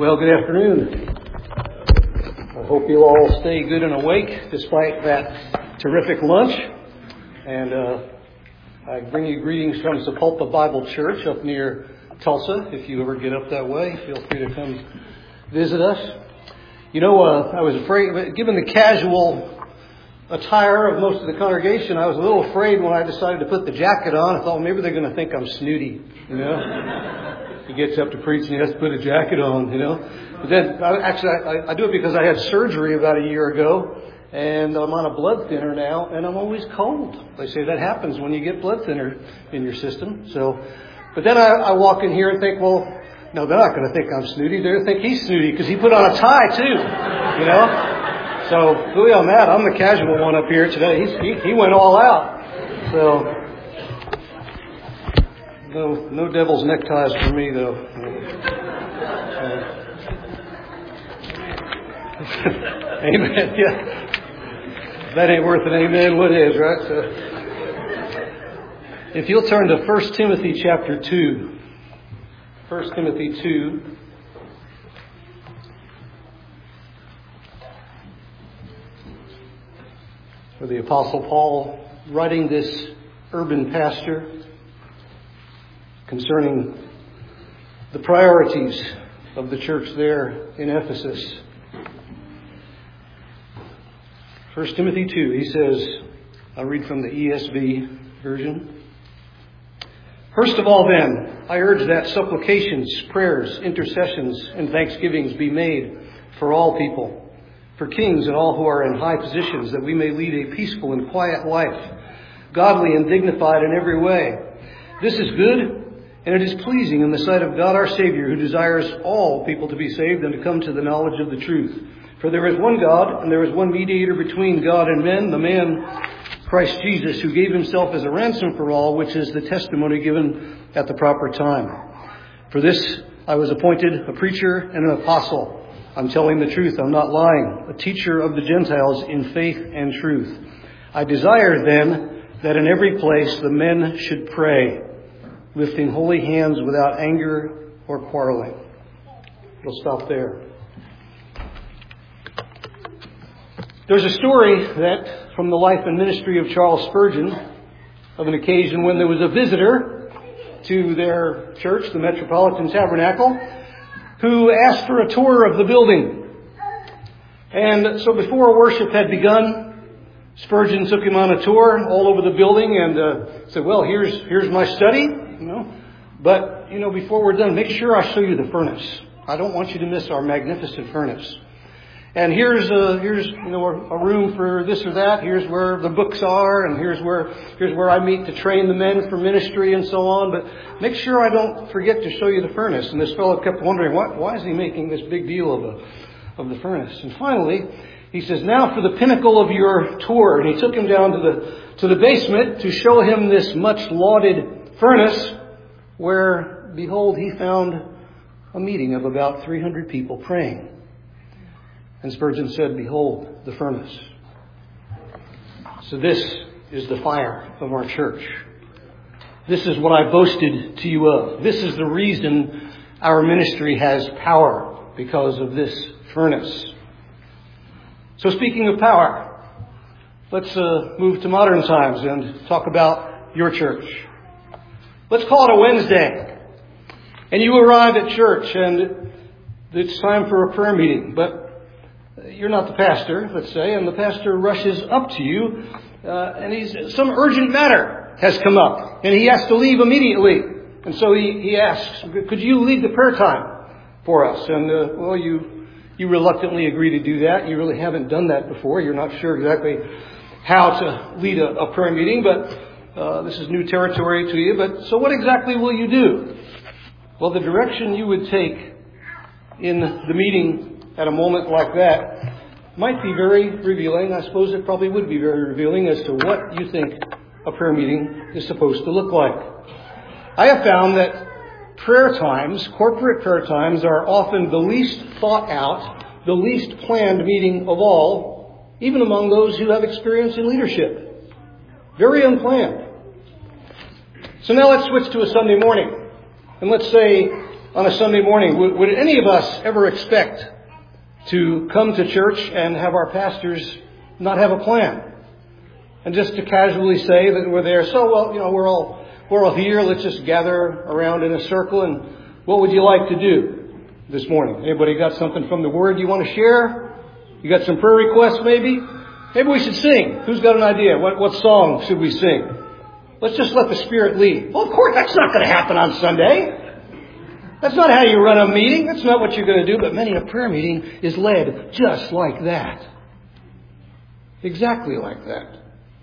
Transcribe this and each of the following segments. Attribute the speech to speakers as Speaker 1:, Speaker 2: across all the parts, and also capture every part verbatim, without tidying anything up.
Speaker 1: Well, good afternoon. I hope you all stay good and awake despite that terrific lunch. And uh, I bring you greetings from Sapulpa Bible Church up near Tulsa. If you ever get up that way, feel free to come visit us. You know, uh, I was afraid, given the casual attire of most of the congregation, I was a little afraid when I decided to put the jacket on. I thought, well, maybe they're going to think I'm snooty, you know. He gets up to preach and he has to put a jacket on, you know. But then, I, actually, I, I do it because I had surgery about a year ago, and I'm on a blood thinner now, and I'm always cold. They say that happens when you get blood thinner in your system. So, but then I, I walk in here and think, well, no, they're not going to think I'm snooty. They're going to think he's snooty because he put on a tie too, you know. So, really on that, I'm the casual one up here today. He's, he, he went all out. So. No, no devil's neckties for me, though. Amen. Yeah, that ain't worth an amen. What is, right? So, if you'll turn to First Timothy chapter two, First Timothy two. For the Apostle Paul writing this urban pastor concerning the priorities of the church there in Ephesus. First Timothy two, he says, I'll read from the E S V version. First of all then, I urge that supplications, prayers, intercessions, and thanksgivings be made for all people, for kings and all who are in high positions, that we may lead a peaceful and quiet life, godly and dignified in every way. This is good, and it is pleasing in the sight of God our Savior, who desires all people to be saved and to come to the knowledge of the truth. For there is one God, and there is one mediator between God and men, the man Christ Jesus, who gave himself as a ransom for all, which is the testimony given at the proper time. For this I was appointed a preacher and an apostle. I'm telling the truth, I'm not lying, a teacher of the Gentiles in faith and truth. I desire then that in every place the men should pray, lifting holy hands without anger or quarreling. We'll stop there. There's a story that from the life and ministry of Charles Spurgeon of an occasion when there was a visitor to their church, the Metropolitan Tabernacle, who asked for a tour of the building. And so before worship had begun, Spurgeon took him on a tour all over the building and uh, said, well, here's here's my study, you know. But, you know, before we're done, make sure I show you the furnace. I don't want you to miss our magnificent furnace. And here's a, here's you know a, a room for this or that. Here's where the books are, and here's where here's where I meet to train the men for ministry and so on. But make sure I don't forget to show you the furnace. And this fellow kept wondering, why, why is he making this big deal of a, of the furnace? And finally, he says, now for the pinnacle of your tour. And he took him down to the to the basement to show him this much lauded furnace, where, behold, he found a meeting of about three hundred people praying. And Spurgeon said, behold, the furnace. So this is the fire of our church. This is what I boasted to you of. This is the reason our ministry has power, because of this furnace. So speaking of power, let's uh, move to modern times and talk about your church. Let's call it a Wednesday. And you arrive at church and it's time for a prayer meeting. But you're not the pastor, let's say, and the pastor rushes up to you uh, and he's some urgent matter has come up and he has to leave immediately. And so he, he asks, could you lead the prayer time for us? And, uh, well, you you reluctantly agree to do that. You really haven't done that before. You're not sure exactly how to lead a, a prayer meeting, but uh, this is new territory to you. But so what exactly will you do? Well, the direction you would take in the meeting at a moment like that might be very revealing. I suppose it probably would be very revealing as to what you think a prayer meeting is supposed to look like. I have found that prayer times, corporate prayer times, are often the least thought out, the least planned meeting of all, even among those who have experience in leadership. Very unplanned. So now let's switch to a Sunday morning. And let's say on a Sunday morning, would, would any of us ever expect to come to church and have our pastors not have a plan? And just to casually say that we're there, so, well, you know, we're all, we're all here, let's just gather around in a circle, and what would you like to do this morning? Anybody got something from the Word you want to share? You got some prayer requests maybe? Maybe we should sing. Who's got an idea? What, what song should we sing? Let's just let the Spirit lead. Well, of course, that's not going to happen on Sunday. That's not how you run a meeting. That's not what you're going to do. But many a prayer meeting is led just like that. Exactly like that.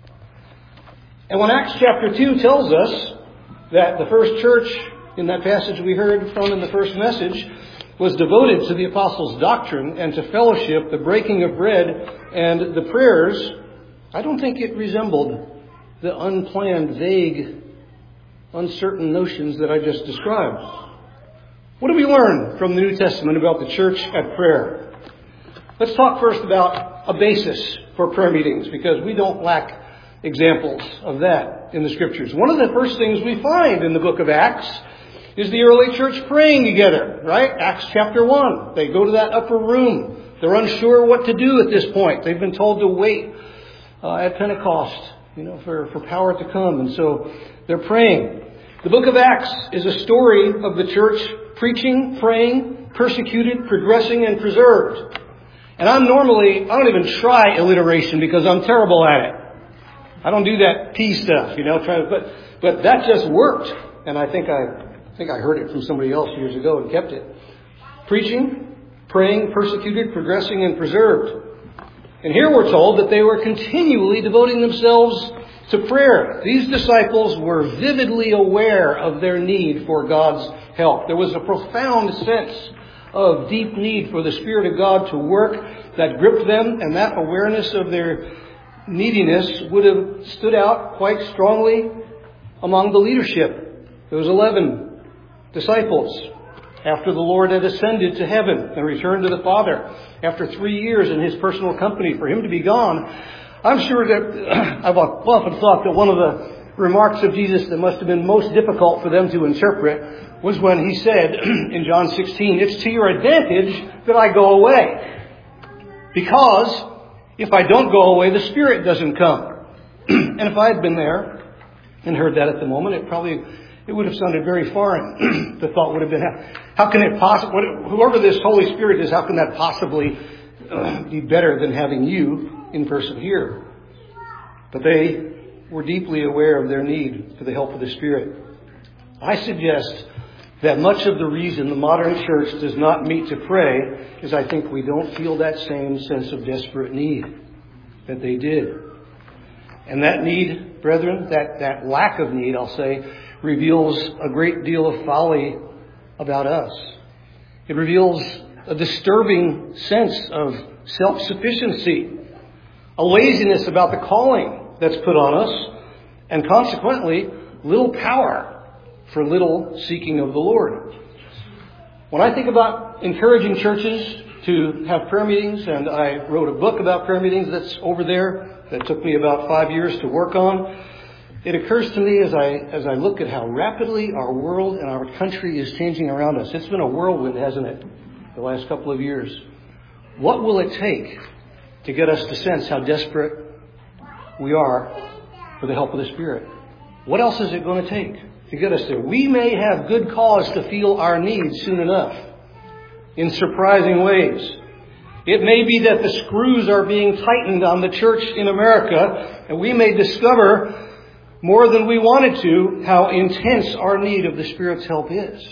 Speaker 1: And when Acts chapter two tells us that the first church, in that passage we heard from in the first message, was devoted to the apostles' doctrine and to fellowship, the breaking of bread, and the prayers, I don't think it resembled the unplanned, vague, uncertain notions that I just described. What do we learn from the New Testament about the church at prayer? Let's talk first about a basis for prayer meetings, because we don't lack examples of that in the Scriptures. One of the first things we find in the book of Acts is the early church praying together, right? Acts chapter one. They go to that upper room. They're unsure what to do at this point. They've been told to wait uh, at Pentecost, you know, for, for power to come. And so they're praying. The book of Acts is a story of the church preaching, praying, persecuted, progressing, and preserved. And I'm normally, I don't even try alliteration because I'm terrible at it. I don't do that P stuff, you know, try to, but, but that just worked. And I think I, I think I heard it from somebody else years ago and kept it. Preaching, praying, persecuted, progressing, and preserved. And here we're told that they were continually devoting themselves to prayer. These disciples were vividly aware of their need for God's help. There was a profound sense of deep need for the Spirit of God to work that gripped them, and that awareness of their neediness would have stood out quite strongly among the leadership. There was eleven disciples after the Lord had ascended to heaven and returned to the Father after three years in His personal company. For Him to be gone, I'm sure that I've often thought that one of the remarks of Jesus that must have been most difficult for them to interpret was when He said in John sixteen, "It's to your advantage that I go away, because if I don't go away, the Spirit doesn't come." And if I had been there and heard that at the moment, it probably it would have sounded very foreign. The thought would have been, how can it possibly, whoever this Holy Spirit is, how can that possibly uh, be better than having you in person here? But they were deeply aware of their need for the help of the Spirit. I suggest that much of the reason the modern church does not meet to pray is I think we don't feel that same sense of desperate need that they did. And that need, brethren, that, that lack of need, I'll say, reveals a great deal of folly about us. It reveals a disturbing sense of self-sufficiency, a laziness about the calling that's put on us, and consequently, little power for little seeking of the Lord. When I think about encouraging churches to have prayer meetings, and I wrote a book about prayer meetings that's over there that took me about five years to work on, it occurs to me as I as I look at how rapidly our world and our country is changing around us. It's been a whirlwind, hasn't it, the last couple of years? What will it take to get us to sense how desperate we are for the help of the Spirit? What else is it going to take to get us there? We may have good cause to feel our needs soon enough in surprising ways. It may be that the screws are being tightened on the church in America, and we may discover more than we wanted to how intense our need of the Spirit's help is.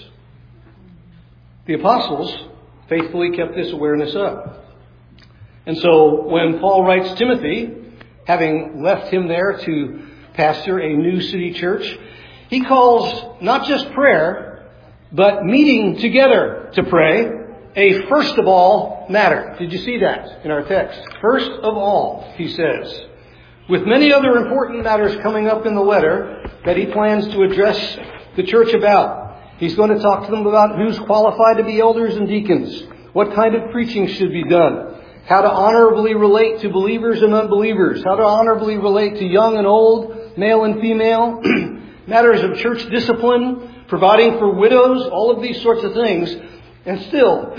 Speaker 1: The apostles faithfully kept this awareness up. And so when Paul writes Timothy, having left him there to pastor a new city church, he calls not just prayer, but meeting together to pray a first of all matter. Did you see that in our text? First of all, he says, with many other important matters coming up in the letter that he plans to address the church about. He's going to talk to them about who's qualified to be elders and deacons, what kind of preaching should be done, how to honorably relate to believers and unbelievers, how to honorably relate to young and old, male and female, matters of church discipline, providing for widows, all of these sorts of things. And still,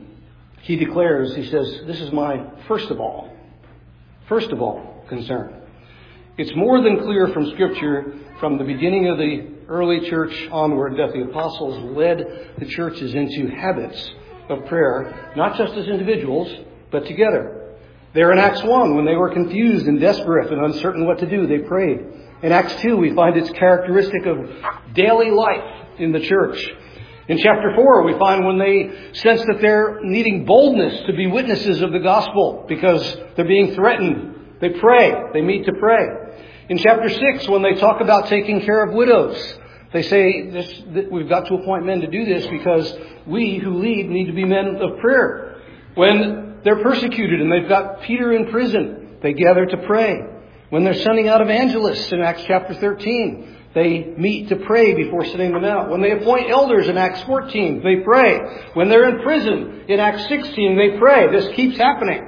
Speaker 1: he declares, he says, this is my first of all, first of all concern. It's more than clear from Scripture, from the beginning of the early church onward, that the apostles led the churches into habits of prayer, not just as individuals, but together. There in Acts one, when they were confused and desperate and uncertain what to do, they prayed. In Acts two, we find it's characteristic of daily life in the church. In chapter four, we find when they sense that they're needing boldness to be witnesses of the gospel because they're being threatened, they pray. They meet to pray. In chapter six, when they talk about taking care of widows, they say this, that we've got to appoint men to do this because we who lead need to be men of prayer. When they're persecuted and they've got Peter in prison, they gather to pray. When they're sending out evangelists in Acts chapter thirteen, they meet to pray before sending them out. When they appoint elders in Acts fourteen, they pray. When they're in prison in Acts sixteen, they pray. This keeps happening.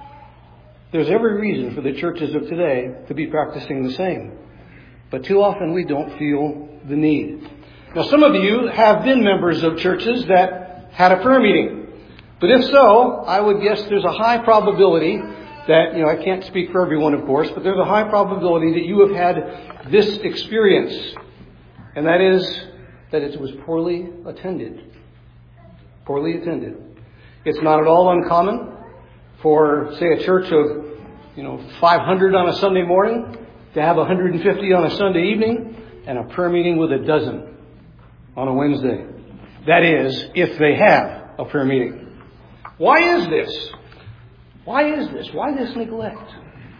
Speaker 1: There's every reason for the churches of today to be practicing the same. But too often we don't feel the need. Now, some of you have been members of churches that had a prayer meeting. But if so, I would guess there's a high probability that, you know, I can't speak for everyone, of course, but there's a high probability that you have had this experience. And that is that it was poorly attended. Poorly attended. It's not at all uncommon for, say, a church of, you know, five hundred on a Sunday morning to have one hundred fifty on a Sunday evening and a prayer meeting with a dozen on a Wednesday. That is, if they have a prayer meeting. Why is this? Why is this? Why this neglect?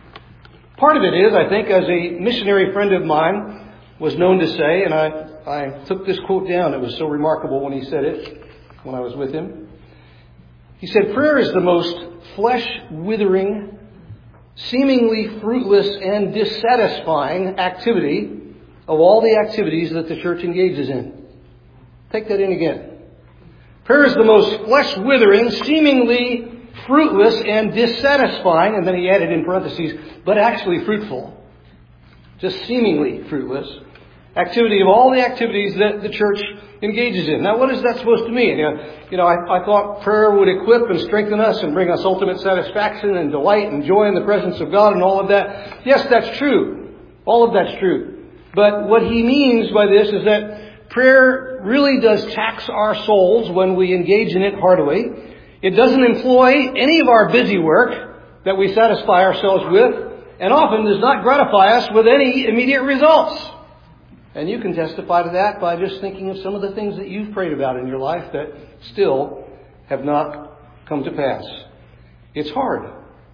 Speaker 1: Part of it is, I think, as a missionary friend of mine was known to say, and I, I took this quote down. It was so remarkable when he said it, when I was with him. He said, prayer is the most flesh-withering, seemingly fruitless and dissatisfying activity of all the activities that the church engages in. Take that in again. Prayer is the most flesh-withering, seemingly fruitless and dissatisfying, and then he added in parentheses, but actually fruitful, just seemingly fruitless, activity of all the activities that the church engages in. Now, what is that supposed to mean? You know, you know I, I thought prayer would equip and strengthen us and bring us ultimate satisfaction and delight and joy in the presence of God and all of that. Yes, that's true. All of that's true. But what he means by this is that prayer really does tax our souls when we engage in it heartily. It doesn't employ any of our busy work that we satisfy ourselves with, and often does not gratify us with any immediate results. And you can testify to that by just thinking of some of the things that you've prayed about in your life that still have not come to pass. It's hard.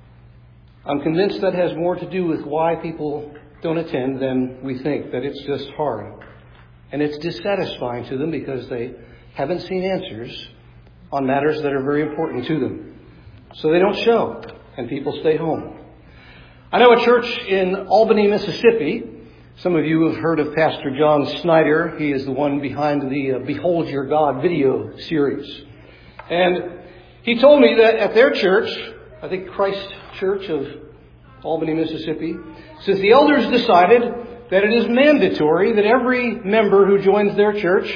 Speaker 1: I'm convinced that has more to do with why people don't attend than we think, that it's just hard. And it's dissatisfying to them because they haven't seen answers on matters that are very important to them. So they don't show, and people stay home. I know a church in Albany, Mississippi. Some of you have heard of Pastor John Snyder. He is the one behind the uh, Behold Your God video series. And he told me that at their church, I think Christ Church of Albany, Mississippi, says the elders decided that it is mandatory that every member who joins their church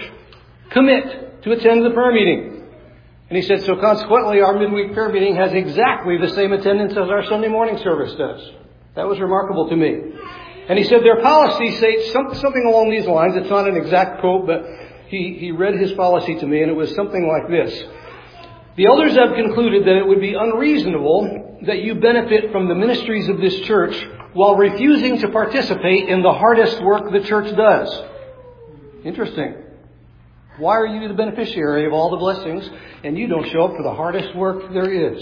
Speaker 1: commit to attend the prayer meeting. And he said, so consequently, our midweek prayer meeting has exactly the same attendance as our Sunday morning service does. That was remarkable to me. And he said their policy states something along these lines. It's not an exact quote, but he, he read his policy to me, and it was something like this. The elders have concluded that it would be unreasonable that you benefit from the ministries of this church while refusing to participate in the hardest work the church does. Interesting. Why are you the beneficiary of all the blessings and you don't show up for the hardest work there is?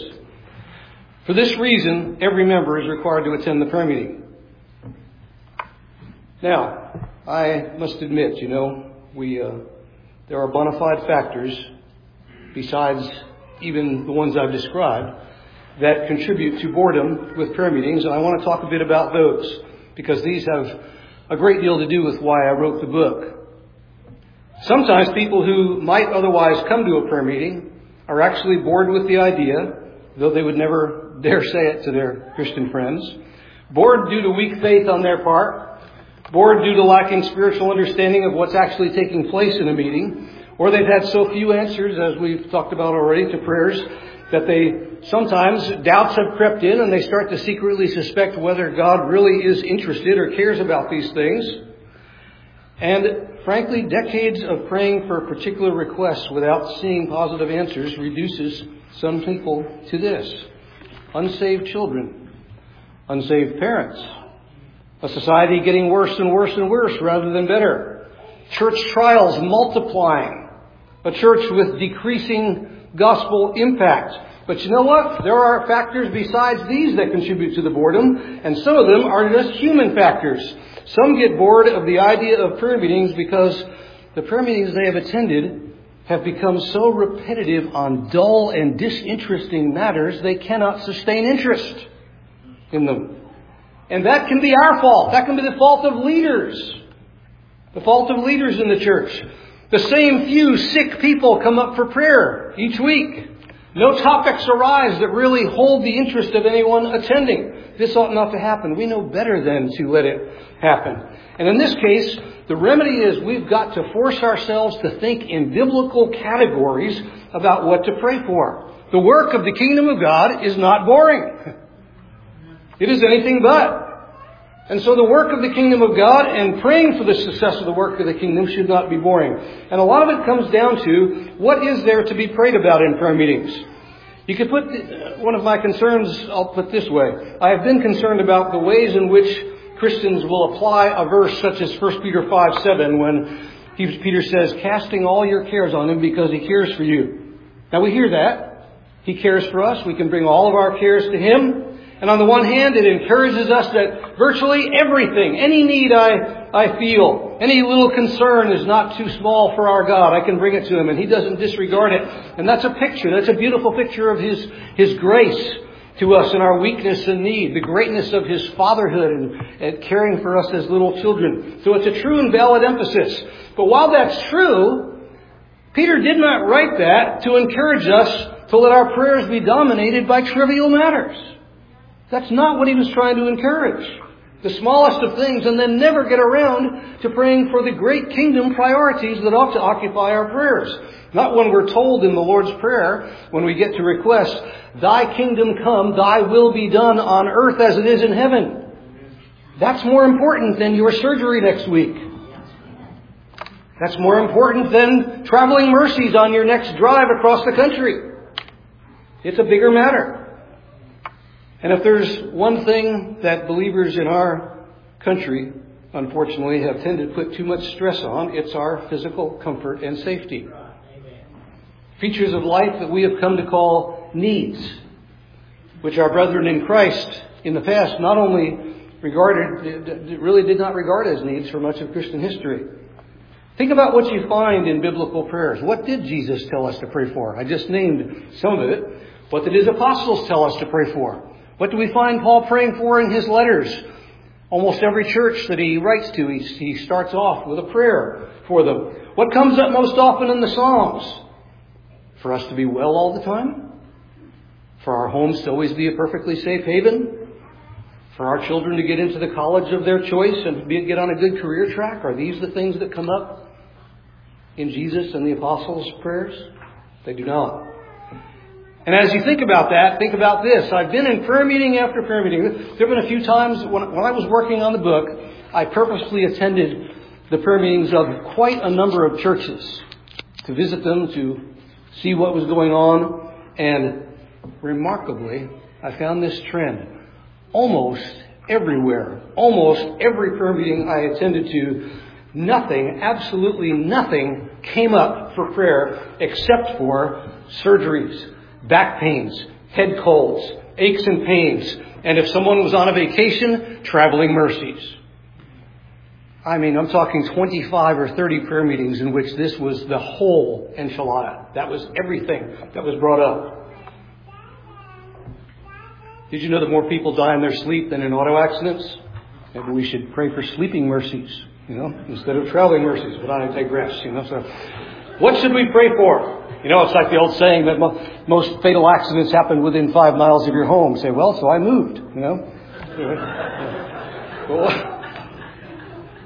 Speaker 1: For this reason, every member is required to attend the prayer meeting. Now, I must admit, you know, we uh, there are bona fide factors besides even the ones I've described that contribute to boredom with prayer meetings, and I want to talk a bit about those because these have a great deal to do with why I wrote the book. Sometimes people who might otherwise come to a prayer meeting are actually bored with the idea, though they would never dare say it to their Christian friends. Bored due to weak faith on their part, bored due to lacking spiritual understanding of what's actually taking place in a meeting, or they've had so few answers, as we've talked about already, to prayers, that they sometimes doubts have crept in and they start to secretly suspect whether God really is interested or cares about these things. And frankly, decades of praying for particular requests without seeing positive answers reduces some people to this: unsaved children, unsaved parents, a society getting worse and worse and worse rather than better, church trials multiplying, a church with decreasing gospel impact. But you know what? There are factors besides these that contribute to the boredom, and some of them are just human factors. Some get bored of the idea of prayer meetings because the prayer meetings they have attended have become so repetitive on dull and disinteresting matters they cannot sustain interest in them. And that can be our fault. That can be the fault of leaders. The fault of leaders in the church. The same few sick people come up for prayer each week. No topics arise that really hold the interest of anyone attending. This ought not to happen. We know better than to let it happen. And in this case, the remedy is we've got to force ourselves to think in biblical categories about what to pray for. The work of the kingdom of God is not boring. It is anything but. And so the work of the kingdom of God and praying for the success of the work of the kingdom should not be boring. And a lot of it comes down to what is there to be prayed about in prayer meetings. You could put one of my concerns, I'll put this way. I have been concerned about the ways in which Christians will apply a verse such as First Peter five seven when Peter says, casting all your cares on Him because He cares for you. Now we hear that. He cares for us. We can bring all of our cares to Him. And on the one hand, it encourages us that virtually everything, any need I, I feel, any little concern is not too small for our God. I can bring it to Him and He doesn't disregard it. And that's a picture. That's a beautiful picture of His, His grace to us in our weakness and need. The greatness of His fatherhood and, and caring for us as little children. So it's a true and valid emphasis. But while that's true, Peter did not write that to encourage us to let our prayers be dominated by trivial matters. That's not what he was trying to encourage. The smallest of things, and then never get around to praying for the great kingdom priorities that ought to occupy our prayers. Not when we're told in the Lord's Prayer, when we get to request, Thy kingdom come, Thy will be done on earth as it is in heaven. That's more important than your surgery next week. That's more important than traveling mercies on your next drive across the country. It's a bigger matter. And if there's one thing that believers in our country, unfortunately, have tended to put too much stress on, it's our physical comfort and safety. Features of life that we have come to call needs, which our brethren in Christ in the past not only regarded, really did not regard as needs for much of Christian history. Think about what you find in biblical prayers. What did Jesus tell us to pray for? I just named some of it. What did His apostles tell us to pray for? What do we find Paul praying for in his letters? Almost every church that he writes to, he, he starts off with a prayer for them. What comes up most often in the Psalms? For us to be well all the time? For our homes to always be a perfectly safe haven? For our children to get into the college of their choice and be, get on a good career track? Are these the things that come up in Jesus and the apostles' prayers? They do not. And as you think about that, think about this. I've been in prayer meeting after prayer meeting. There have been a few times when, when I was working on the book, I purposely attended the prayer meetings of quite a number of churches to visit them, to see what was going on. And remarkably, I found this trend. Almost everywhere, almost every prayer meeting I attended to, nothing, absolutely nothing came up for prayer except for surgeries. Back pains, head colds, aches and pains, and if someone was on a vacation, traveling mercies. I mean, I'm talking twenty-five or thirty prayer meetings in which this was the whole enchilada. That was everything that was brought up. Did you know that more people die in their sleep than in auto accidents? Maybe we should pray for sleeping mercies, you know, instead of traveling mercies. But I digress, you know. So, what should we pray for? You know, it's like the old saying that mo- most fatal accidents happen within five miles of your home. Say, well, so I moved, you know. Well,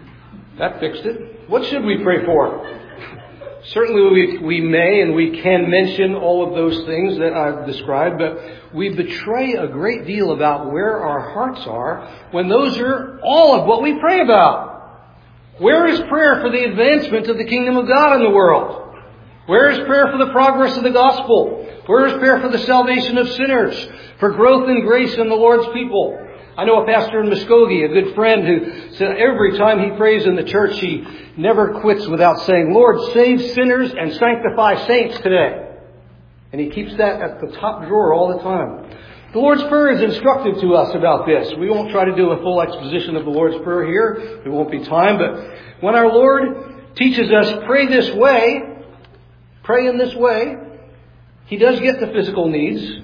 Speaker 1: That fixed it. What should we pray for? Certainly we, we may and we can mention all of those things that I've described, but we betray a great deal about where our hearts are when those are all of what we pray about. Where is prayer for the advancement of the kingdom of God in the world? Where is prayer for the progress of the gospel? Where is prayer for the salvation of sinners? For growth in grace in the Lord's people? I know a pastor in Muskogee, a good friend, who said every time he prays in the church, he never quits without saying, Lord, save sinners and sanctify saints today. And he keeps that at the top drawer all the time. The Lord's Prayer is instructive to us about this. We won't try to do a full exposition of the Lord's Prayer here. There won't be time. But when our Lord teaches us, pray this way, pray in this way, He does get the physical needs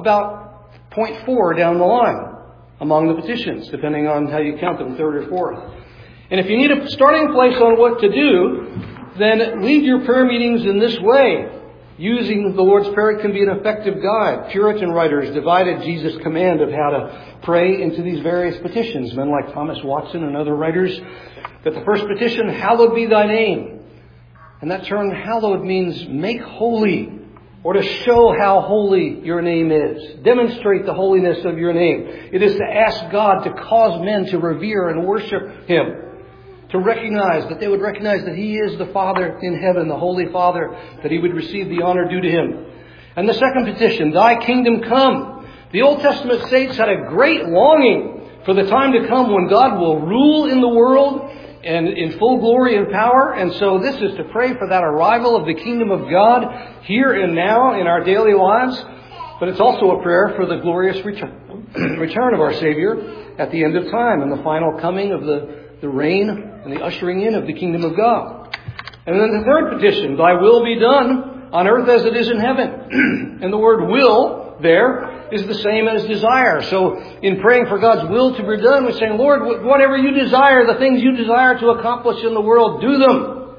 Speaker 1: about point four down the line among the petitions, depending on how you count them, third or fourth. And if you need a starting place on what to do, then lead your prayer meetings in this way. Using the Lord's Prayer can be an effective guide. Puritan writers divided Jesus' command of how to pray into these various petitions. Men like Thomas Watson and other writers, that the first petition, hallowed be thy name. And that term hallowed means make holy, or to show how holy your name is. Demonstrate the holiness of your name. It is to ask God to cause men to revere and worship Him. To recognize, that they would recognize that He is the Father in heaven, the Holy Father, that He would receive the honor due to Him. And the second petition, thy kingdom come. The Old Testament saints had a great longing for the time to come when God will rule in the world and in full glory and power. And so this is to pray for that arrival of the kingdom of God here and now in our daily lives. But it's also a prayer for the glorious return, return of our Savior at the end of time and the final coming of the, the reign and the ushering in of the kingdom of God. And then the third petition, thy will be done on earth as it is in heaven. And the word will there is the same as desire. So in praying for God's will to be done, we're saying, Lord, whatever you desire, the things you desire to accomplish in the world, do them.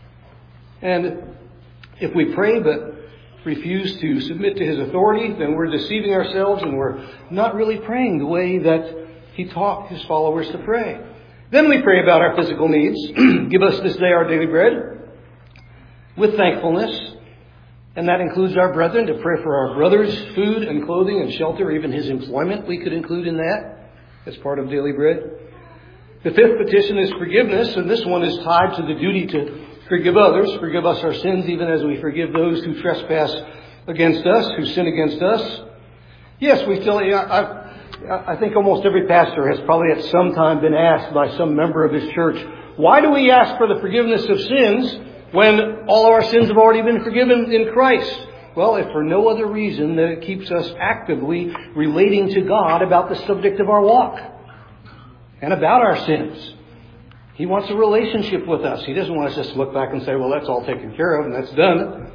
Speaker 1: And if we pray but refuse to submit to His authority, then we're deceiving ourselves and we're not really praying the way that He taught His followers to pray. Then we pray about our physical needs. Give us this day our daily bread with thankfulness. And that includes our brethren, to pray for our brothers' food and clothing and shelter, even his employment we could include in that as part of daily bread. The fifth petition is forgiveness, and this one is tied to the duty to forgive others. Forgive us our sins even as we forgive those who trespass against us, who sin against us. Yes, we still, I, I think almost every pastor has probably at some time been asked by some member of his church, why do we ask for the forgiveness of sins when all of our sins have already been forgiven in Christ? Well, if for no other reason than it keeps us actively relating to God about the subject of our walk and about our sins. He wants a relationship with us. He doesn't want us just to look back and say, well, that's all taken care of and that's done.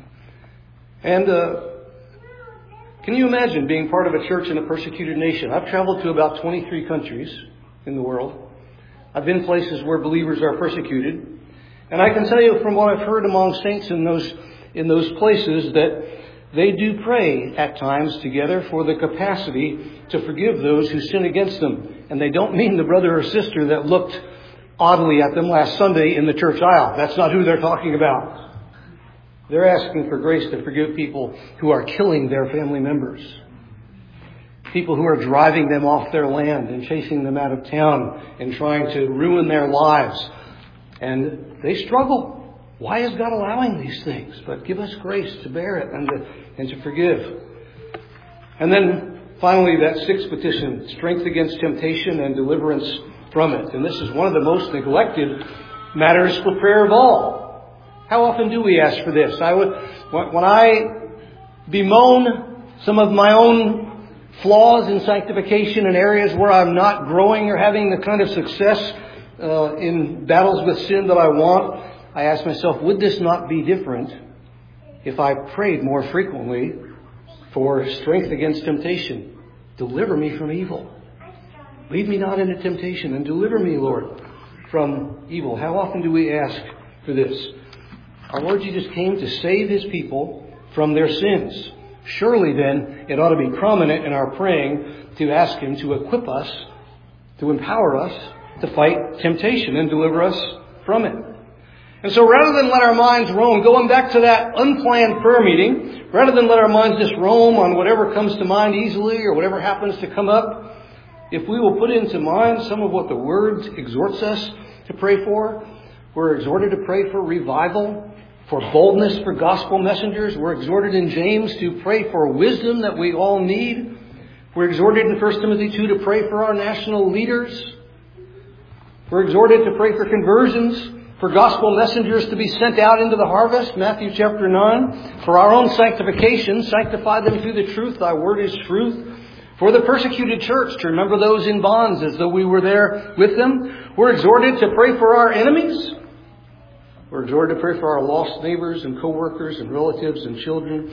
Speaker 1: And uh, can you imagine being part of a church in a persecuted nation? I've traveled to about twenty-three countries in the world. I've been places where believers are persecuted. And I can tell you from what I've heard among saints in those in those places that they do pray at times together for the capacity to forgive those who sin against them. And they don't mean the brother or sister that looked oddly at them last Sunday in the church aisle. That's not who they're talking about. They're asking for grace to forgive people who are killing their family members. People who are driving them off their land and chasing them out of town and trying to ruin their lives. And they struggle. Why is God allowing these things? But give us grace to bear it and to, and to forgive. And then finally that sixth petition, strength against temptation and deliverance from it. And this is one of the most neglected matters for prayer of all. How often do we ask for this? I would, when I bemoan some of my own flaws in sanctification in areas where I'm not growing or having the kind of success Uh, in battles with sin that I want, I ask myself, would this not be different if I prayed more frequently for strength against temptation? Deliver me from evil. Lead me not into temptation and deliver me, Lord, from evil. How often do we ask for this? Our Lord Jesus came to save His people from their sins. Surely then it ought to be prominent in our praying to ask Him to equip us, to empower us, to fight temptation and deliver us from it. And so rather than let our minds roam, going back to that unplanned prayer meeting, rather than let our minds just roam on whatever comes to mind easily or whatever happens to come up, if we will put into mind some of what the Word exhorts us to pray for, we're exhorted to pray for revival, for boldness for gospel messengers. We're exhorted in James to pray for wisdom that we all need. We're exhorted in First Timothy two to pray for our national leaders. We're exhorted to pray for conversions, for gospel messengers to be sent out into the harvest, Matthew chapter nine. For our own sanctification, sanctify them through the truth. Thy word is truth. For the persecuted church, to remember those in bonds as though we were there with them. We're exhorted to pray for our enemies. We're exhorted to pray for our lost neighbors and co-workers and relatives and children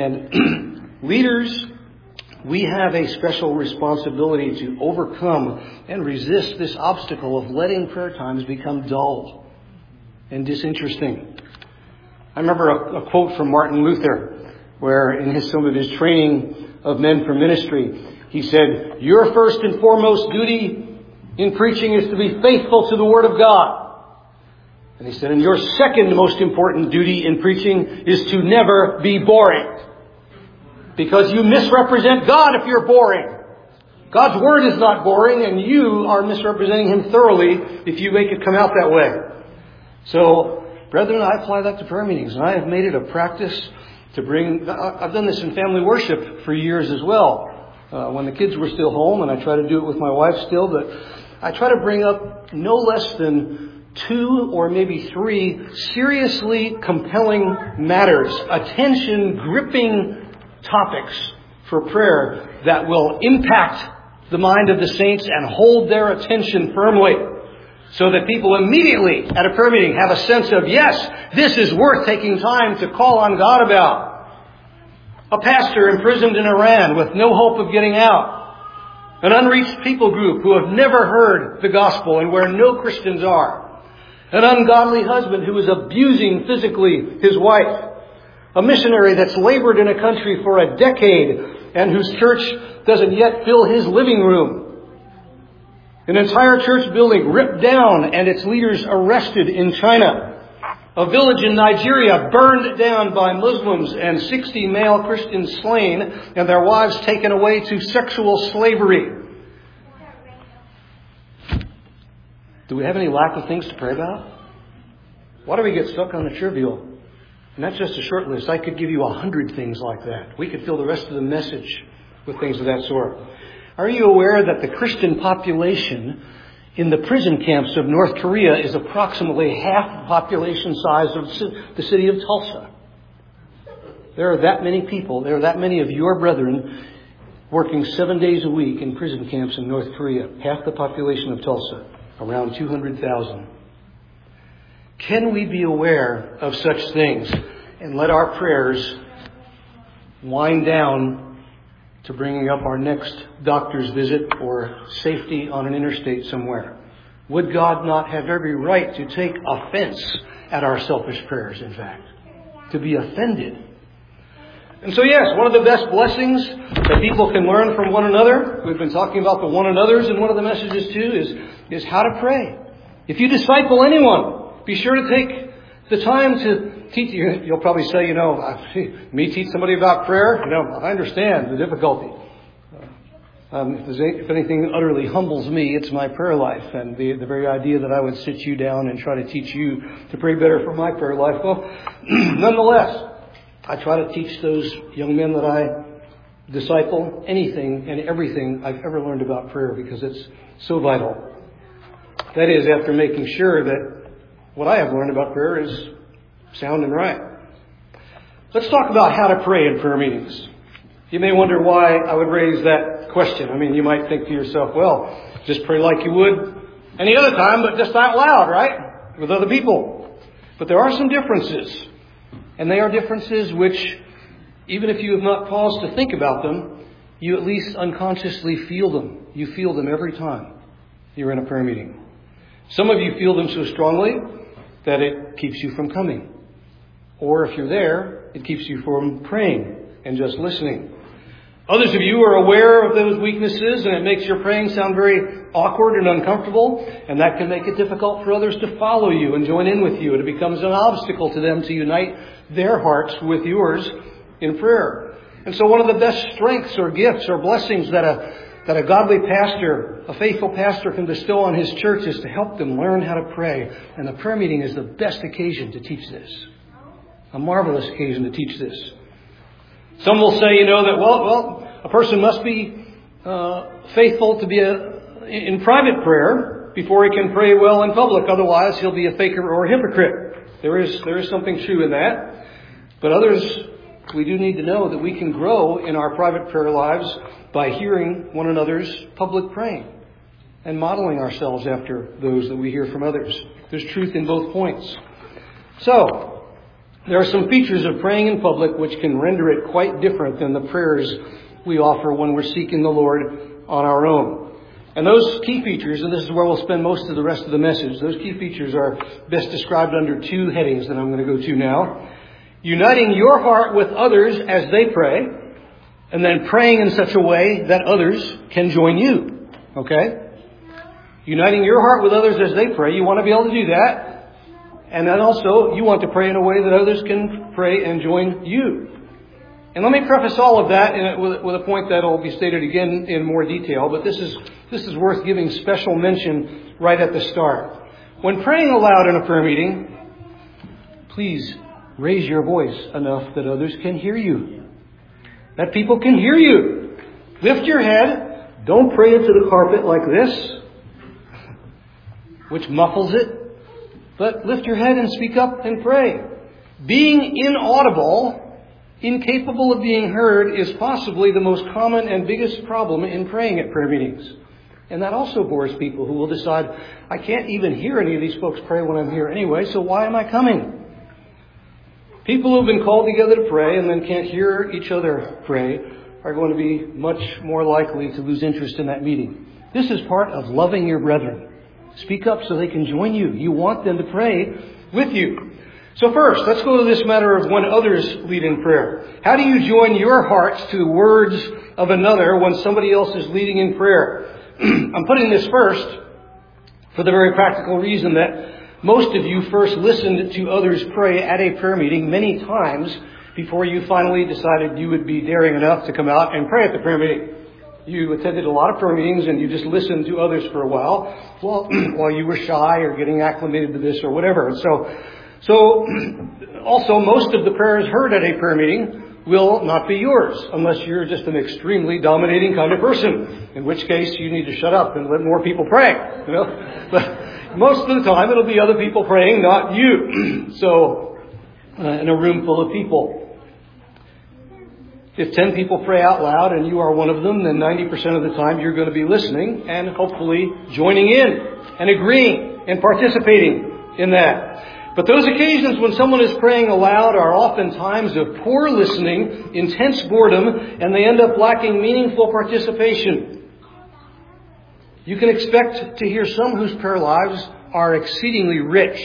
Speaker 1: and leaders. We have a special responsibility to overcome and resist this obstacle of letting prayer times become dull and disinteresting. I remember a, a quote from Martin Luther, where in his, some of his training of men for ministry, he said, "Your first and foremost duty in preaching is to be faithful to the Word of God." And he said, "And your second most important duty in preaching is to never be boring. Because you misrepresent God if you're boring. God's Word is not boring, and you are misrepresenting Him thoroughly if you make it come out that way." So, brethren, I apply that to prayer meetings, and I have made it a practice to bring... I've done this in family worship for years as well. Uh, when the kids were still home, and I try to do it with my wife still, but I try to bring up no less than two or maybe three seriously compelling matters, attention-gripping topics for prayer that will impact the mind of the saints and hold their attention firmly, so that people immediately at a prayer meeting have a sense of, yes, this is worth taking time to call on God about. A pastor imprisoned in Iran with no hope of getting out. An unreached people group who have never heard the gospel and where no Christians are. An ungodly husband who is abusing physically his wife. A missionary that's labored in a country for a decade and whose church doesn't yet fill his living room. An entire church building ripped down and its leaders arrested in China. A village in Nigeria burned down by Muslims and sixty male Christians slain and their wives taken away to sexual slavery. Do we have any lack of things to pray about? Why do we get stuck on the trivial? And that's just a short list. I could give you a hundred things like that. We could fill the rest of the message with things of that sort. Are you aware that the Christian population in the prison camps of North Korea is approximately half the population size of the city of Tulsa? There are that many people, there are that many of your brethren working seven days a week in prison camps in North Korea. Half the population of Tulsa, around two hundred thousand. Can we be aware of such things and let our prayers wind down to bringing up our next doctor's visit or safety on an interstate somewhere? Would God not have every right to take offense at our selfish prayers, in fact? To be offended. And so yes, one of the best blessings that people can learn from one another, we've been talking about the one another's in one of the messages too, is, is how to pray. If you disciple anyone, be sure to take the time to teach. You'll probably say, you know, me teach somebody about prayer? You know, I understand the difficulty. Um, if, there's any, if anything utterly humbles me, it's my prayer life. And the, the very idea that I would sit you down and try to teach you to pray better for my prayer life. Well, nonetheless, I try to teach those young men that I disciple anything and everything I've ever learned about prayer, because it's so vital. That is, after making sure that what I have learned about prayer is sound and right. Let's talk about how to pray in prayer meetings. You may wonder why I would raise that question. I mean, you might think to yourself, well, just pray like you would any other time, but just out loud, right? With other people. But there are some differences. And they are differences which, even if you have not paused to think about them, you at least unconsciously feel them. You feel them every time you're in a prayer meeting. Some of you feel them so strongly that it keeps you from coming. Or if you're there, it keeps you from praying and just listening. Others of you are aware of those weaknesses, and it makes your praying sound very awkward and uncomfortable, and that can make it difficult for others to follow you and join in with you. And it becomes an obstacle to them to unite their hearts with yours in prayer. And so one of the best strengths or gifts or blessings that a that a godly pastor, a faithful pastor can bestow on his church is to help them learn how to pray. And the prayer meeting is the best occasion to teach this. A marvelous occasion to teach this. Some will say, you know, that, well, well, a person must be uh, faithful to be a, in private prayer before he can pray well in public. Otherwise, he'll be a faker or a hypocrite. There is, there is something true in that. But others, we do need to know that we can grow in our private prayer lives by hearing one another's public praying and modeling ourselves after those that we hear from others. There's truth in both points. So, there are some features of praying in public which can render it quite different than the prayers we offer when we're seeking the Lord on our own. And those key features, and this is where we'll spend most of the rest of the message, those key features are best described under two headings that I'm going to go to now. Uniting your heart with others as they pray, and then praying in such a way that others can join you. Okay? Uniting your heart with others as they pray. You want to be able to do that. And then also, you want to pray in a way that others can pray and join you. And let me preface all of that in a, with, with a point that will be stated again in more detail. But this is, this is worth giving special mention right at the start. When praying aloud in a prayer meeting, please raise your voice enough that others can hear you. That people can hear you. Lift your head. Don't pray into the carpet like this, which muffles it. But lift your head and speak up and pray. Being inaudible, incapable of being heard, is possibly the most common and biggest problem in praying at prayer meetings. And that also bores people who will decide, I can't even hear any of these folks pray when I'm here anyway, so why am I coming? People who have been called together to pray and then can't hear each other pray are going to be much more likely to lose interest in that meeting. This is part of loving your brethren. Speak up so they can join you. You want them to pray with you. So first, let's go to this matter of when others lead in prayer. How do you join your hearts to the words of another when somebody else is leading in prayer? I'm putting this first for the very practical reason that most of you first listened to others pray at a prayer meeting many times before you finally decided you would be daring enough to come out and pray at the prayer meeting. You attended a lot of prayer meetings and you just listened to others for a while while, while you were shy or getting acclimated to this or whatever. And so, so also most of the prayers heard at a prayer meeting will not be yours unless you're just an extremely dominating kind of person, in which case you need to shut up and let more people pray. You know, but most of the time it'll be other people praying, not you. So, uh, in a room full of people. If ten people pray out loud and you are one of them, then ninety percent of the time you're going to be listening and hopefully joining in and agreeing and participating in that. But those occasions when someone is praying aloud are often times of poor listening, intense boredom, and they end up lacking meaningful participation. You can expect to hear some whose prayer lives are exceedingly rich.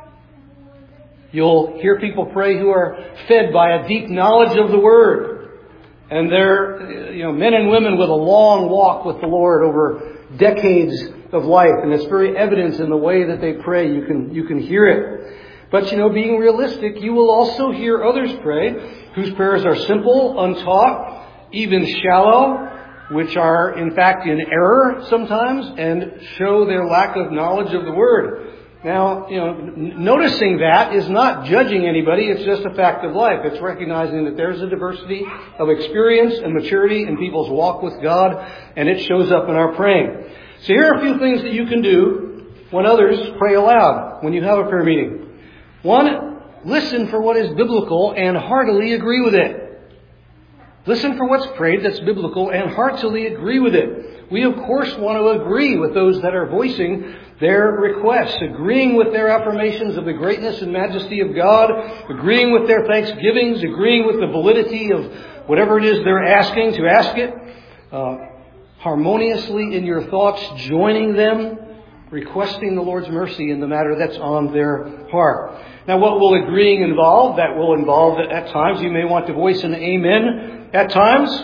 Speaker 1: You'll hear people pray who are fed by a deep knowledge of the Word. And they're, you know, men and women with a long walk with the Lord over decades of life. And it's very evident in the way that they pray. You can, you can hear it. But, you know, being realistic, you will also hear others pray whose prayers are simple, untaught, even shallow, which are, in fact, in error sometimes and show their lack of knowledge of the Word. Now, you know, noticing that is not judging anybody. It's just a fact of life. It's recognizing that there's a diversity of experience and maturity in people's walk with God, and it shows up in our praying. So here are a few things that you can do when others pray aloud, when you have a prayer meeting. One, listen for what is biblical and heartily agree with it. Listen for what's prayed that's biblical and heartily agree with it. We, of course, want to agree with those that are voicing their requests, agreeing with their affirmations of the greatness and majesty of God, agreeing with their thanksgivings, agreeing with the validity of whatever it is they're asking to ask it, uh, harmoniously in your thoughts, joining them, requesting the Lord's mercy in the matter that's on their heart. Now, what will agreeing involve? That will involve that at times you may want to voice an amen at times.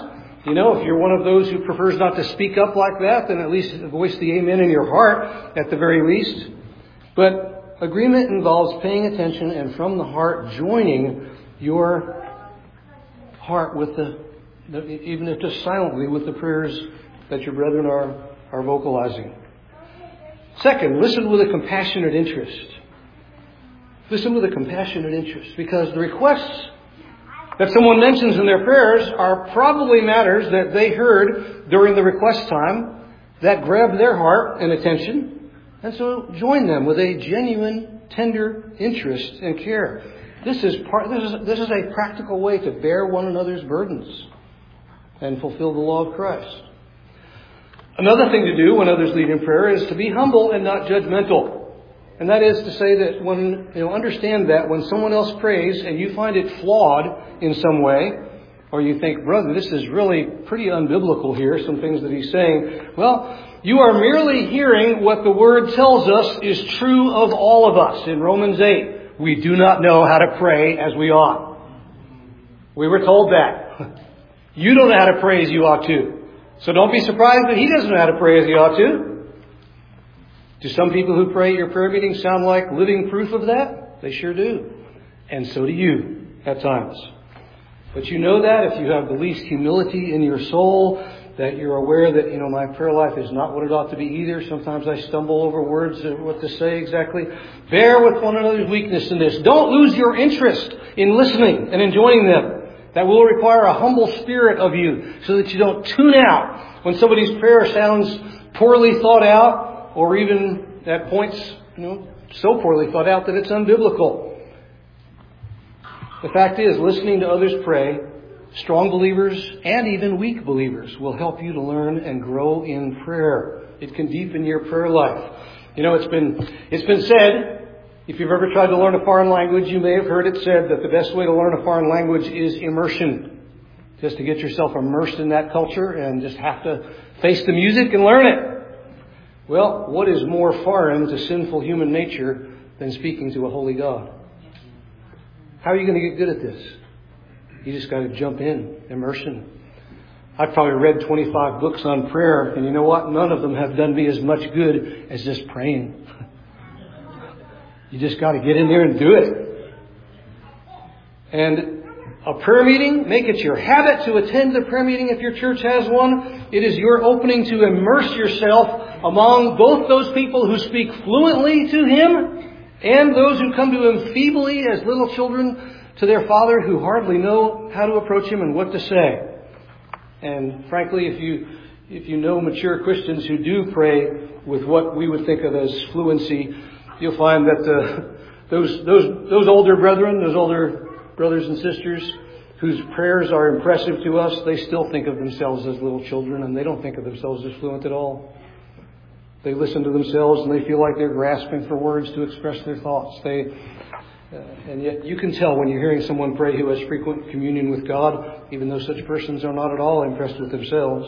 Speaker 1: You know, if you're one of those who prefers not to speak up like that, then at least voice the amen in your heart, at the very least. But agreement involves paying attention and from the heart joining your heart with the, the even if just silently, with the prayers that your brethren are, are vocalizing. Second, listen with a compassionate interest. Listen with a compassionate interest, because the requests that someone mentions in their prayers are probably matters that they heard during the request time that grabbed their heart and attention. And so join them with a genuine, tender interest and care. This is part. This is this is a practical way to bear one another's burdens and fulfill the law of Christ. Another thing to do when others lead in prayer is to be humble and not judgmental. And that is to say that when, you know, understand that when someone else prays and you find it flawed in some way, or you think, brother, this is really pretty unbiblical here, some things that he's saying, well, you are merely hearing what the Word tells us is true of all of us. In Romans eight, we do not know how to pray as we ought. We were told that. You don't know how to pray as you ought to. So don't be surprised that he doesn't know how to pray as he ought to. Do some people who pray at your prayer meeting sound like living proof of that? They sure do. And so do you at times. But you know that if you have the least humility in your soul, that you're aware that, you know, my prayer life is not what it ought to be either. Sometimes I stumble over words of what to say exactly. Bear with one another's weakness in this. Don't lose your interest in listening and enjoying them. That will require a humble spirit of you so that you don't tune out when somebody's prayer sounds poorly thought out, or even at points, you know, so poorly thought out that it's unbiblical. The fact is, listening to others pray, strong believers and even weak believers, will help you to learn and grow in prayer. It can deepen your prayer life. You know, it's been it's been said, if you've ever tried to learn a foreign language, you may have heard it said that the best way to learn a foreign language is immersion. Just to get yourself immersed in that culture and just have to face the music and learn it. Well, what is more foreign to sinful human nature than speaking to a holy God? How are you going to get good at this? You just got to jump in, immersion. I've probably read twenty-five books on prayer, and you know what? None of them have done me as much good as just praying. You just got to get in there and do it. And a prayer meeting, make it your habit to attend the prayer meeting if your church has one. It is your opening to immerse yourself among both those people who speak fluently to Him and those who come to Him feebly as little children to their Father who hardly know how to approach Him and what to say. And frankly, if you if you know mature Christians who do pray with what we would think of as fluency, you'll find that uh, those those those older brethren, those older brothers and sisters whose prayers are impressive to us, they still think of themselves as little children, and they don't think of themselves as fluent at all. They listen to themselves and they feel like they're grasping for words to express their thoughts. They, uh, and yet you can tell when you're hearing someone pray who has frequent communion with God, even though such persons are not at all impressed with themselves.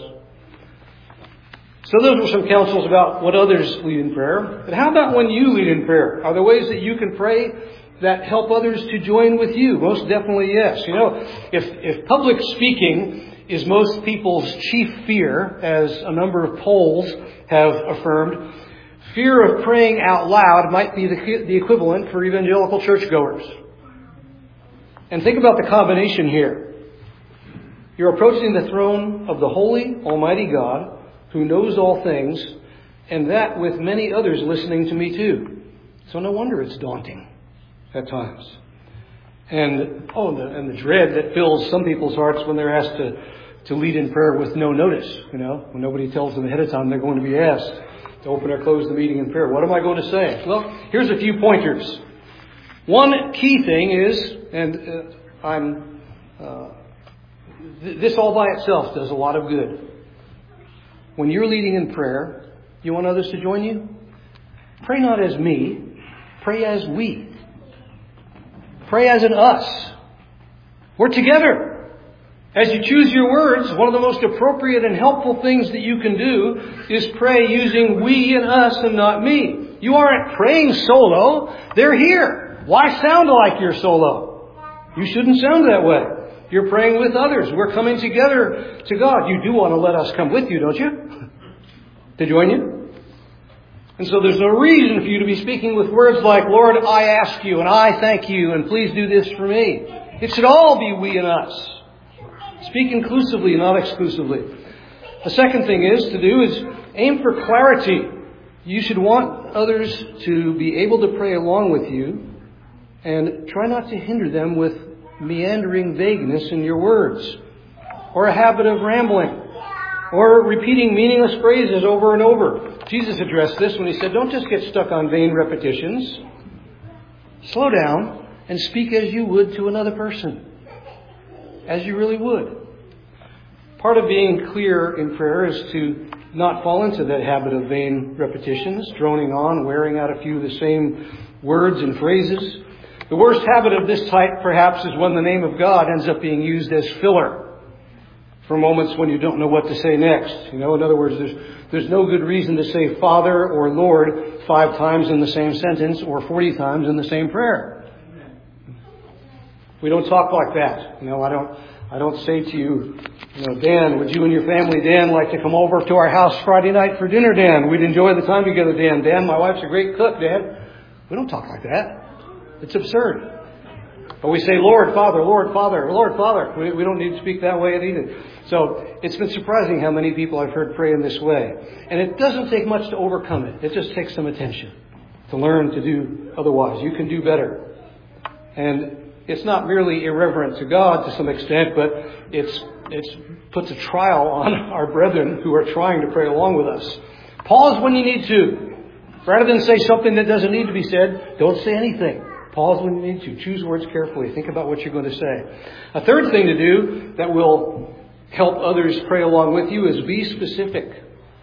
Speaker 1: So those were some counsels about what others lead in prayer. But how about when you lead in prayer? Are there ways that you can pray that help others to join with you? Most definitely, yes. You know, if, if public speaking is most people's chief fear, as a number of polls have affirmed, fear of praying out loud might be the, the equivalent for evangelical churchgoers. And think about the combination here. You're approaching the throne of the holy, almighty God, who knows all things, and that with many others listening to me too. So no wonder it's daunting at times. And oh, and the, and the dread that fills some people's hearts when they're asked to, to lead in prayer with no notice. You know, when nobody tells them ahead of time they're going to be asked to open or close the meeting in prayer. What am I going to say? Well, here's a few pointers. One key thing is, and uh, I'm uh, th- this all by itself does a lot of good. When you're leading in prayer, you want others to join you? Pray not as me, pray as we. Pray as an us. We're together. As you choose your words, one of the most appropriate and helpful things that you can do is pray using we and us and not me. You aren't praying solo. They're here. Why sound like you're solo? You shouldn't sound that way. You're praying with others. We're coming together to God. You do want to let us come with you, don't you? To join you? And so there's no reason for you to be speaking with words like, Lord, I ask you, and I thank you, and please do this for me. It should all be we and us. Speak inclusively, not exclusively. The second thing is to do is aim for clarity. You should want others to be able to pray along with you, and try not to hinder them with meandering vagueness in your words, or a habit of rambling, or repeating meaningless phrases over and over. Jesus addressed this when He said, don't just get stuck on vain repetitions. Slow down and speak as you would to another person, as you really would. Part of being clear in prayer is to not fall into that habit of vain repetitions, droning on, wearing out a few of the same words and phrases. The worst habit of this type, perhaps, is when the name of God ends up being used as filler for moments when you don't know what to say next. You know, in other words, there's, there's no good reason to say Father or Lord five times in the same sentence or forty times in the same prayer. We don't talk like that. You know, I don't, I don't say to you, you know, Dan, would you and your family, Dan, like to come over to our house Friday night for dinner, Dan? We'd enjoy the time together, Dan. Dan, my wife's a great cook, Dan. We don't talk like that. It's absurd. But we say, Lord, Father, Lord, Father, Lord, Father. We, we don't need to speak that way either. So it's been surprising how many people I've heard pray in this way. And it doesn't take much to overcome it. It just takes some attention to learn to do otherwise. You can do better. And it's not merely irreverent to God to some extent, but it's it's puts a trial on our brethren who are trying to pray along with us. Pause when you need to. Rather than say something that doesn't need to be said, don't say anything. Pause when you need to. Choose words carefully. Think about what you're going to say. A third thing to do that will help others pray along with you is be specific.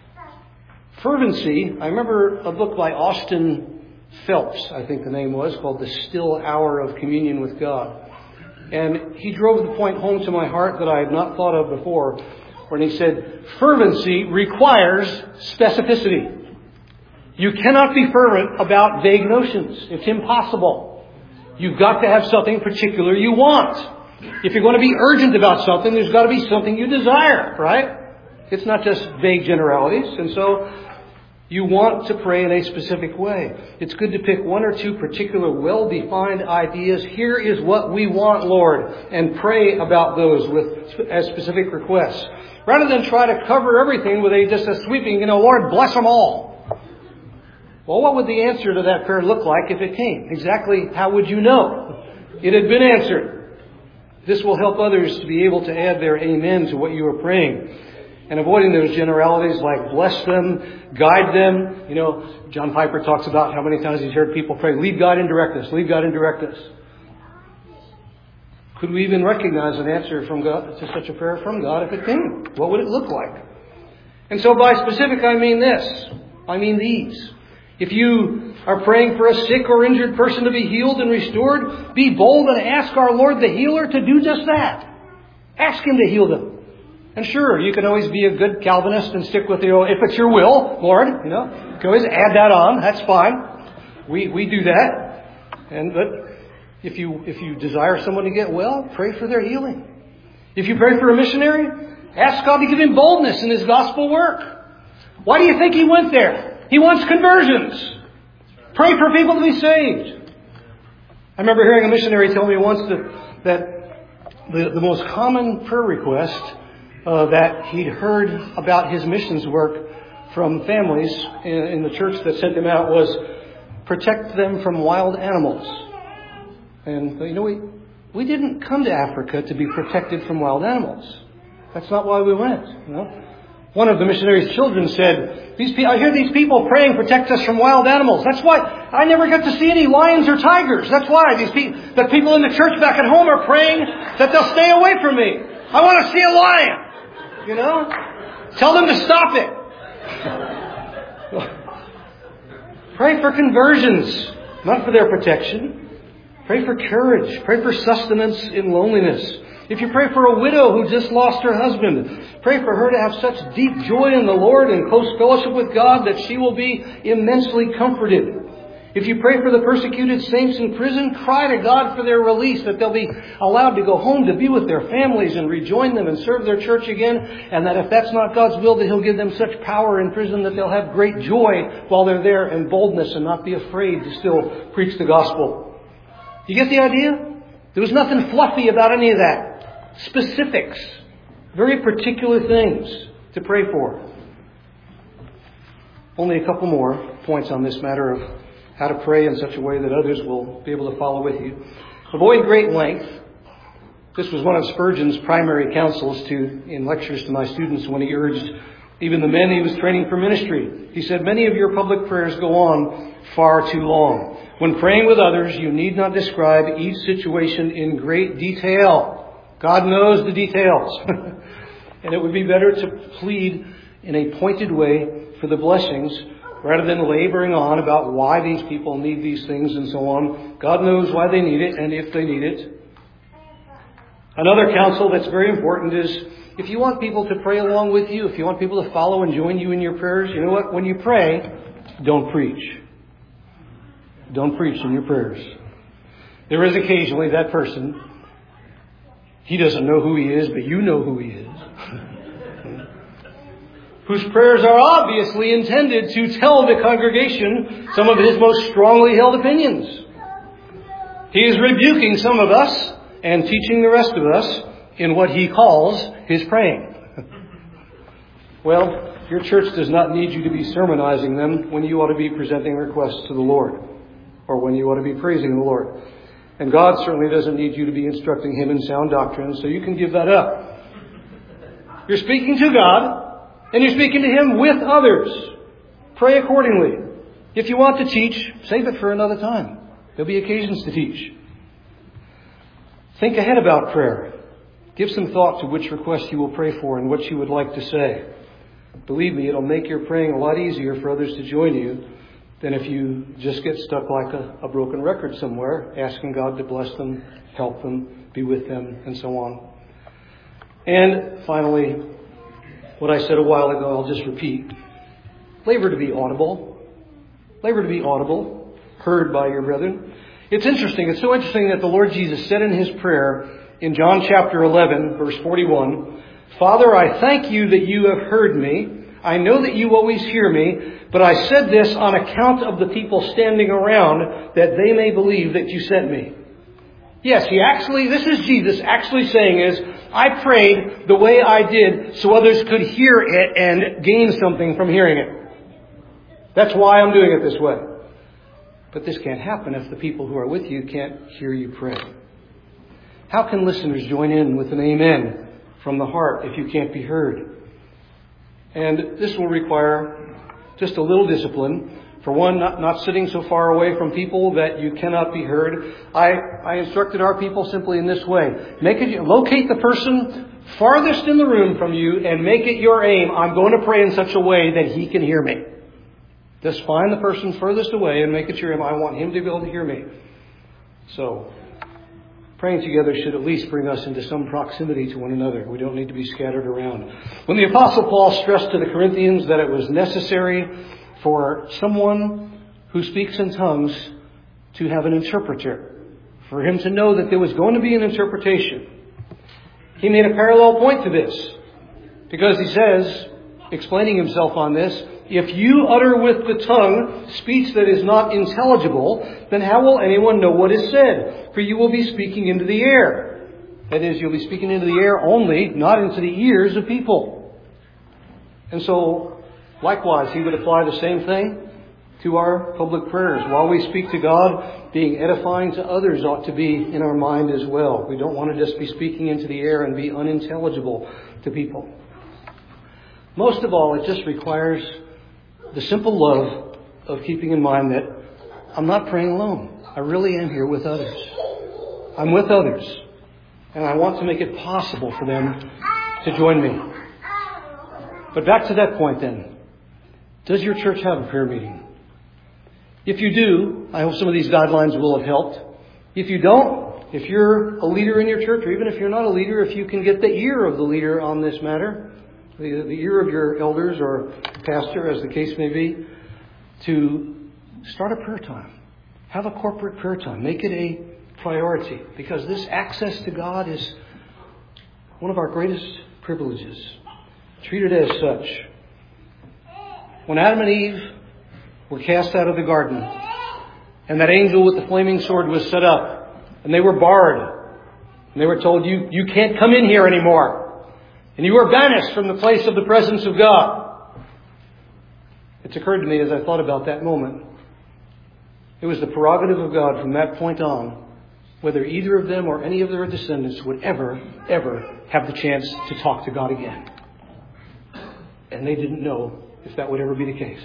Speaker 1: Fervency. I remember a book by Austin Phelps, I think the name was, called The Still Hour of Communion with God. And he drove the point home to my heart that I had not thought of before, when he said, fervency requires specificity. You cannot be fervent about vague notions. It's impossible. You've got to have something particular you want. If you're going to be urgent about something, there's got to be something you desire, right? It's not just vague generalities. And so you want to pray in a specific way. It's good to pick one or two particular well-defined ideas. Here is what we want, Lord, and pray about those with as specific requests. Rather than try to cover everything with a just a sweeping, you know, Lord, bless them all. Well, what would the answer to that prayer look like if it came? Exactly how would you know it had been answered? This will help others to be able to add their amen to what you are praying. And avoiding those generalities like bless them, guide them. You know, John Piper talks about how many times he's heard people pray, lead God and direct us, lead God and direct us. Could we even recognize an answer from God to such a prayer from God if it came? What would it look like? And so by specific, I mean this. I mean these. If you are praying for a sick or injured person to be healed and restored, be bold and ask our Lord the healer to do just that. Ask Him to heal them. And sure, you can always be a good Calvinist and stick with, you know, if it's your will, Lord, you know, you can always add that on. That's fine. We we do that. And but if you if you desire someone to get well, pray for their healing. If you pray for a missionary, ask God to give him boldness in His gospel work. Why do you think He went there? He wants conversions. Pray for people to be saved. I remember hearing a missionary tell me once that that the, the most common prayer request Uh, that he'd heard about his missions work from families in, in the church that sent him out was protect them from wild animals. And, you know, we, we didn't come to Africa to be protected from wild animals. That's not why we went, you know. One of the missionaries' children said, "These pe- I hear these people praying, protect us from wild animals. That's why I never got to see any lions or tigers. That's why these pe- the people in the church back at home are praying that they'll stay away from me. I want to see a lion. You know? Tell them to stop it." Pray for conversions, not for their protection. Pray for courage. Pray for sustenance in loneliness. If you pray for a widow who just lost her husband, pray for her to have such deep joy in the Lord and close fellowship with God that she will be immensely comforted. If you pray for the persecuted saints in prison, cry to God for their release, that they'll be allowed to go home to be with their families and rejoin them and serve their church again. And that if that's not God's will, that He'll give them such power in prison that they'll have great joy while they're there and boldness and not be afraid to still preach the gospel. You get the idea? There was nothing fluffy about any of that. Specifics. Very particular things to pray for. Only a couple more points on this matter of how to pray in such a way that others will be able to follow with you. Avoid great length. This was one of Spurgeon's primary counsels to in lectures to my students when he urged even the men he was training for ministry. He said, many of your public prayers go on far too long. When praying with others, you need not describe each situation in great detail. God knows the details. And it would be better to plead in a pointed way for the blessings rather than laboring on about why these people need these things and so on. God knows why they need it and if they need it. Another counsel that's very important is if you want people to pray along with you, if you want people to follow and join you in your prayers, you know what? When you pray, don't preach. Don't preach in your prayers. There is occasionally that person, he doesn't know who he is, but you know who he is. Whose prayers are obviously intended to tell the congregation some of his most strongly held opinions. He is rebuking some of us and teaching the rest of us in what he calls his praying. Well, your church does not need you to be sermonizing them when you ought to be presenting requests to the Lord, or when you ought to be praising the Lord. And God certainly doesn't need you to be instructing Him in sound doctrine, so you can give that up. You're speaking to God, and you're speaking to Him with others. Pray accordingly. If you want to teach, save it for another time. There'll be occasions to teach. Think ahead about prayer. Give some thought to which request you will pray for and what you would like to say. Believe me, it'll make your praying a lot easier for others to join you than if you just get stuck like a, a broken record somewhere, asking God to bless them, help them, be with them, and so on. And finally, what I said a while ago, I'll just repeat. Labor to be audible. Labor to be audible, heard by your brethren. It's interesting. It's so interesting that the Lord Jesus said in His prayer in John chapter eleven, verse forty-one, Father, I thank you that you have heard me. I know that you always hear me, but I said this on account of the people standing around, that they may believe that you sent me. Yes, he actually, this is Jesus actually saying is, I prayed the way I did so others could hear it and gain something from hearing it. That's why I'm doing it this way. But this can't happen if the people who are with you can't hear you pray. How can listeners join in with an amen from the heart if you can't be heard? And this will require just a little discipline. For one, not, not sitting so far away from people that you cannot be heard. I, I instructed our people simply in this way. Make it, locate the person farthest in the room from you and make it your aim. I'm going to pray in such a way that he can hear me. Just find the person furthest away and make it your aim. I want him to be able to hear me. So, praying together should at least bring us into some proximity to one another. We don't need to be scattered around. When the Apostle Paul stressed to the Corinthians that it was necessary for someone who speaks in tongues to have an interpreter, for him to know that there was going to be an interpretation, he made a parallel point to this. Because he says, explaining himself on this, if you utter with the tongue speech that is not intelligible, then how will anyone know what is said? For you will be speaking into the air. That is, you'll be speaking into the air only, not into the ears of people. And so, likewise, he would apply the same thing to our public prayers. While we speak to God, being edifying to others ought to be in our mind as well. We don't want to just be speaking into the air and be unintelligible to people. Most of all, it just requires the simple love of keeping in mind that I'm not praying alone. I really am here with others. I'm with others. And I want to make it possible for them to join me. But back to that point then. Does your church have a prayer meeting? If you do, I hope some of these guidelines will have helped. If you don't, if you're a leader in your church, or even if you're not a leader, if you can get the ear of the leader on this matter, the, the ear of your elders or pastor, as the case may be, to start a prayer time. Have a corporate prayer time. Make it a priority, because this access to God is one of our greatest privileges. Treat it as such. When Adam and Eve were cast out of the garden, and that angel with the flaming sword was set up, and they were barred, and they were told, you, you can't come in here anymore, and you are banished from the place of the presence of God. It's occurred to me as I thought about that moment, it was the prerogative of God from that point on whether either of them or any of their descendants would ever, ever have the chance to talk to God again. And they didn't know if that would ever be the case.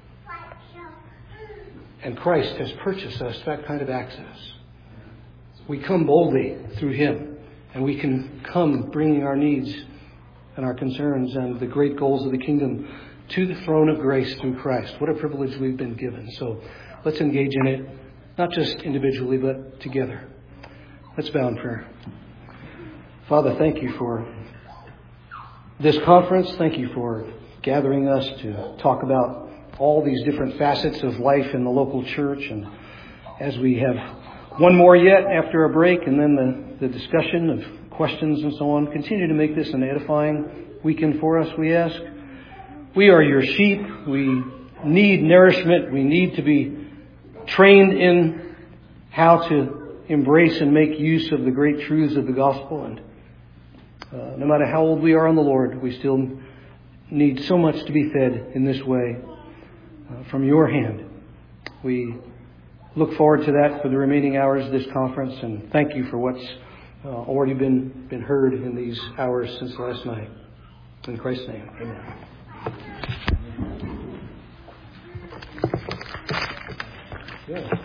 Speaker 1: And Christ has purchased us that kind of access. We come boldly through Him, and we can come bringing our needs and our concerns and the great goals of the kingdom to the throne of grace through Christ. What a privilege we've been given. So let's engage in it, not just individually, but together. Let's bow in prayer. Father, thank you for this conference. Thank you for gathering us to talk about all these different facets of life in the local church. And as we have one more yet after a break, and then the, the discussion of questions and so on, continue to make this an edifying weekend for us, we ask. We are your sheep. We need nourishment. We need to be trained in how to embrace and make use of the great truths of the gospel. And uh, no matter how old we are in the Lord, we still need so much to be fed in this way uh, from your hand. We look forward to that for the remaining hours of this conference, and thank you for what's uh, already been, been heard in these hours since last night. In Christ's name, amen. Yeah.